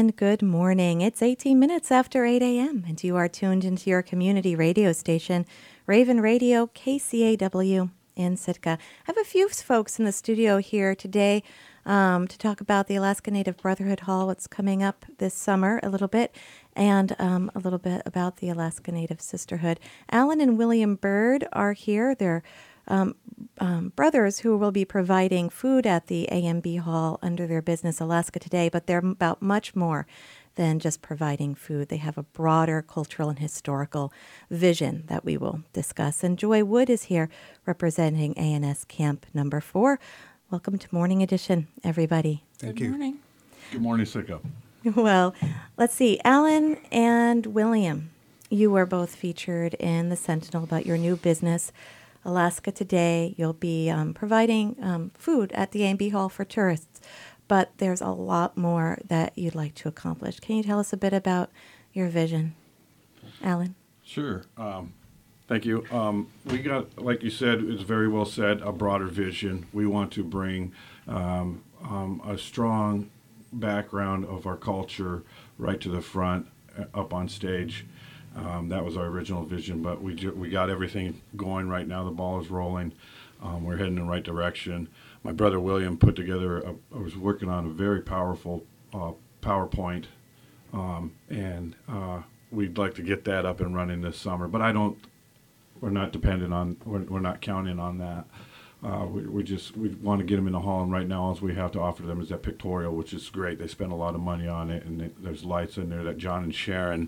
and good morning. It's 18 minutes after 8 a.m., and you are tuned into your community radio station, Raven Radio, KCAW in Sitka. I have a few folks in the studio here today to talk about the Alaska Native Brotherhood Hall, what's coming up this summer a little bit, and a little bit about the Alaska Native Sisterhood. Alan and William Bird are here. They're brothers who will be providing food at the AMB Hall under their business Alaska Today, but they're about much more than just providing food. They have a broader cultural and historical vision that we will discuss. And Joy Wood is here representing ANS Camp Number 4. Welcome to Morning Edition, everybody. Thank you. Good morning. Good morning, Sitka. Well, let's see. Alan and William, you were both featured in the Sentinel about your new business, Alaska Today. You'll be providing food at the AMB Hall for tourists, but there's a lot more that you'd like to accomplish. Can you tell us a bit about your vision, Alan? Sure. Thank you. We got, like you said, it's very well said, a broader vision. We want to bring a strong background of our culture right to the front, up on stage. That was our original vision, but we got everything going right now. The ball is rolling. We're heading in the right direction. My brother William put together, I was working on a very powerful PowerPoint, and we'd like to get that up and running this summer. But we're not dependent on, we're not counting on that. We want to get them in the hall, and right now all we have to offer them is that pictorial, which is great. They spend a lot of money on it, and there's lights in there that John and Sharon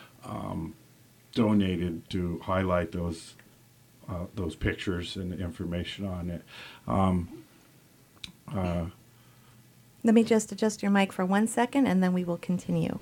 donated to highlight those pictures and the information on it. Let me just adjust your mic for 1 second, and then we will continue.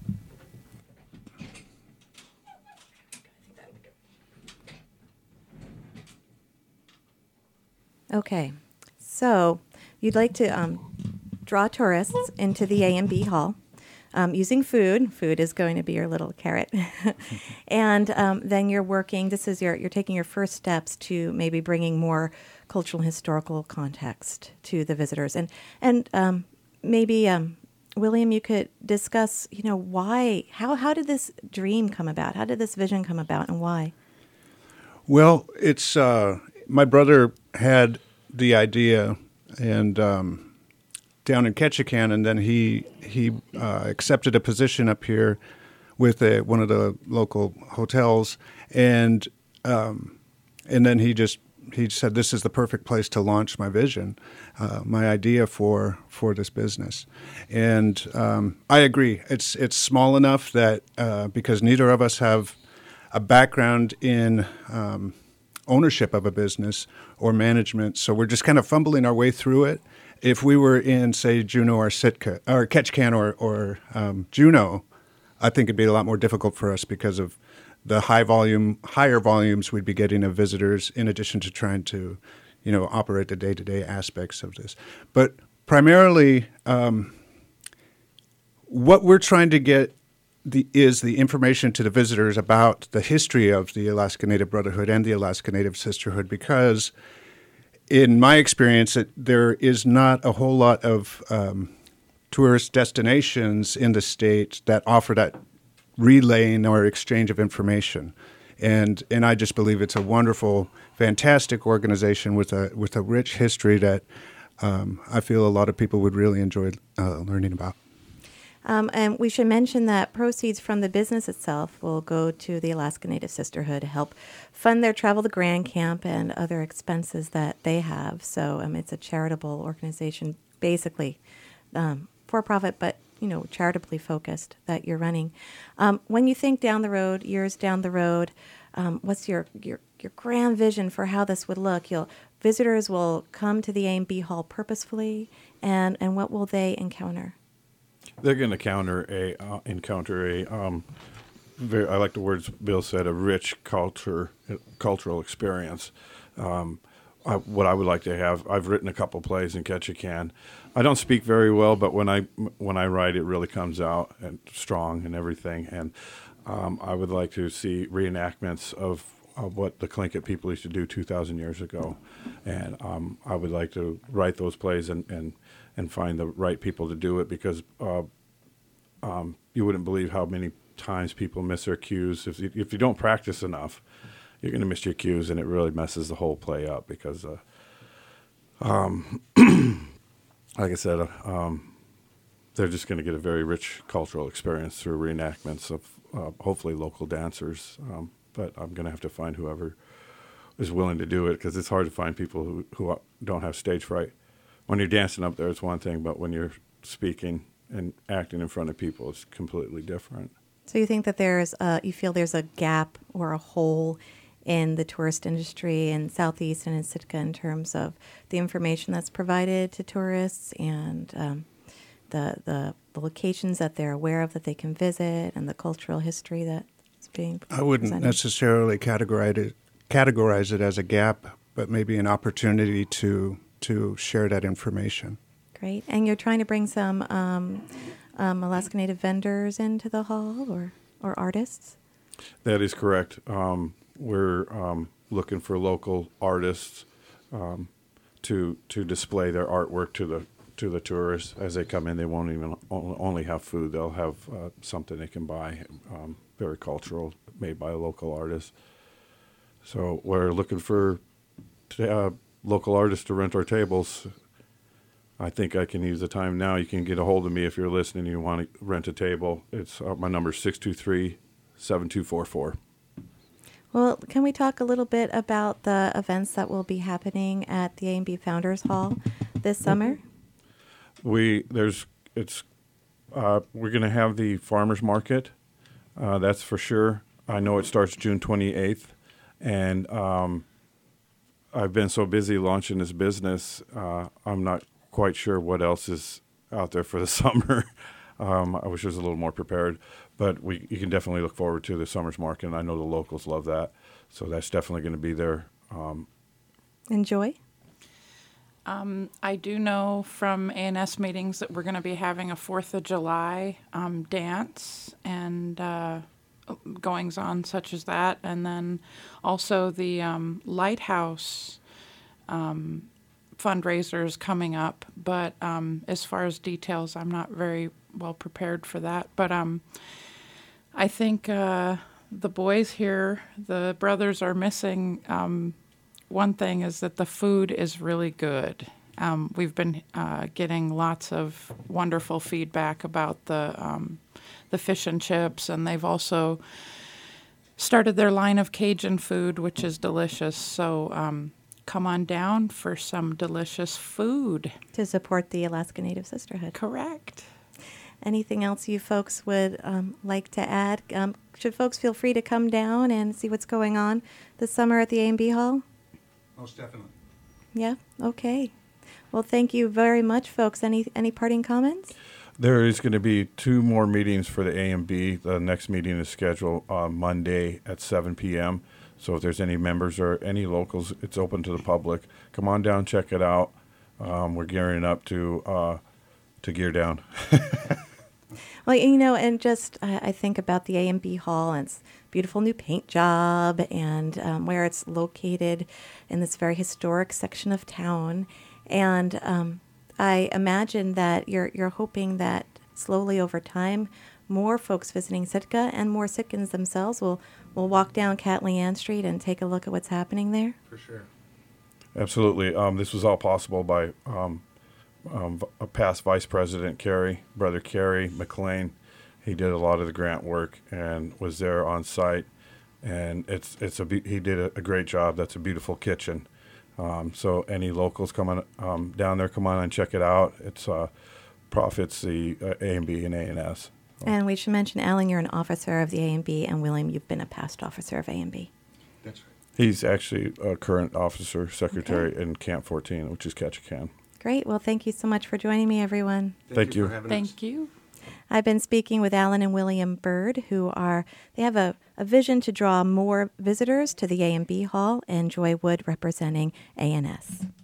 Okay, so you'd like to draw tourists into the AMB Hall. Using food. Food is going to be your little carrot. And then you're working, you're taking your first steps to maybe bringing more cultural and historical context to the visitors. And maybe, William, you could discuss, why, how did this dream come about? How did this vision come about, and why? Well, it's, my brother had the idea, and down in Ketchikan, and then he accepted a position up here with one of the local hotels, and then he said, this is the perfect place to launch my vision, my idea for this business. And I agree. It's small enough that because neither of us have a background in ownership of a business or management, so we're just kind of fumbling our way through it. If we were in, say, Juneau or Sitka, or Ketchikan or Juneau, I think it'd be a lot more difficult for us because of the higher volumes we'd be getting of visitors, in addition to trying to, operate the day-to-day aspects of this. But primarily, what we're trying to get is the information to the visitors about the history of the Alaska Native Brotherhood and the Alaska Native Sisterhood, because in my experience, there is not a whole lot of tourist destinations in the state that offer that relaying or exchange of information, and I just believe it's a wonderful, fantastic organization with a rich history that I feel a lot of people would really enjoy learning about. And we should mention that proceeds from the business itself will go to the Alaska Native Sisterhood to help fund their travel to Grand Camp and other expenses that they have. So it's a charitable organization, basically for profit, but charitably focused that you're running. When you think down the road, years down the road, what's your grand vision for how this would look? Visitors will come to the AMB Hall purposefully, and what will they encounter? They're going to encounter a I like the words Bill said, a rich cultural experience. What I would like to have, I've written a couple plays in Ketchikan. I don't speak very well, but when I write, it really comes out and strong and everything. And I would like to see reenactments of what the Tlingit people used to do 2,000 years ago. And I would like to write those plays and find the right people to do it, because you wouldn't believe how many times people miss their cues. If you don't practice enough, you're going to miss your cues, and it really messes the whole play up because, like I said, they're just going to get a very rich cultural experience through reenactments of hopefully local dancers. But I'm going to have to find whoever is willing to do it because it's hard to find people who don't have stage fright. When you're dancing up there, it's one thing, but when you're speaking and acting in front of people, it's completely different. So you think that you feel there's a gap or a hole in the tourist industry in Southeast and in Sitka in terms of the information that's provided to tourists and the locations that they're aware of that they can visit and the cultural history that's being presented? I wouldn't necessarily categorize it as a gap, but maybe an opportunity to share that information. Great. And you're trying to bring some Alaska Native vendors into the hall or artists? That is correct. We're looking for local artists to display their artwork to the tourists as they come in. They won't even only have food; they'll have something they can buy, very cultural, made by a local artist. So we're looking for local artists to rent our tables. I think I can use the time now. You can get a hold of me if you're listening and you want to rent a table. It's my number is 623-7244. Well, can we talk a little bit about the events that will be happening at the A&B Founders Hall this summer? We're going to have the farmers market. That's for sure. I know it starts June 28th, and I've been so busy launching this business, I'm not quite sure what else is out there for the summer. I wish I was a little more prepared, but you can definitely look forward to the summer's market, and I know the locals love that, so that's definitely going to be there. Enjoy. I do know from A&S meetings that we're going to be having a 4th of July dance and goings-on such as that, and then also the Lighthouse fundraisers coming up, but as far as details, I'm not very well prepared for that. But I think the boys here, the brothers, are missing one thing is that the food is really good. We've been getting lots of wonderful feedback about the fish and chips, and they've also started their line of Cajun food, which is delicious. So come on down for some delicious food. To support the Alaska Native Sisterhood. Correct. Anything else you folks would like to add? Should folks feel free to come down and see what's going on this summer at the A&B Hall? Most definitely. Yeah? Okay. Well, thank you very much, folks. Any parting comments? There is going to be 2 more meetings for the A&B. The next meeting is scheduled on Monday at 7 p.m., so if there's any members or any locals, it's open to the public. Come on down, check it out. We're gearing up to gear down. Well, and just I think about the A&B Hall and its beautiful new paint job and where it's located in this very historic section of town. And I imagine that you're hoping that slowly over time, more folks visiting Sitka and more Sitkans themselves will walk down Catley Ann Street and take a look at what's happening there. For sure. Absolutely. This was all possible by a past Vice President Brother Kerry McLean. He did a lot of the grant work and was there on site, and he did a great job. That's a beautiful kitchen. So any locals coming down there, come on and check it out. It's profits the A&B and A&S. And we should mention, Alan, you're an officer of the A&B, and William, you've been a past officer of A&B. That's right. He's actually a current officer secretary in Camp 14, which is Ketchikan. Great. Well, thank you so much for joining me, everyone. Thank you. For having us. Thank you. I've been speaking with Alan and William Bird, they have a vision to draw more visitors to the A&B Hall, and Joy Wood representing A&S.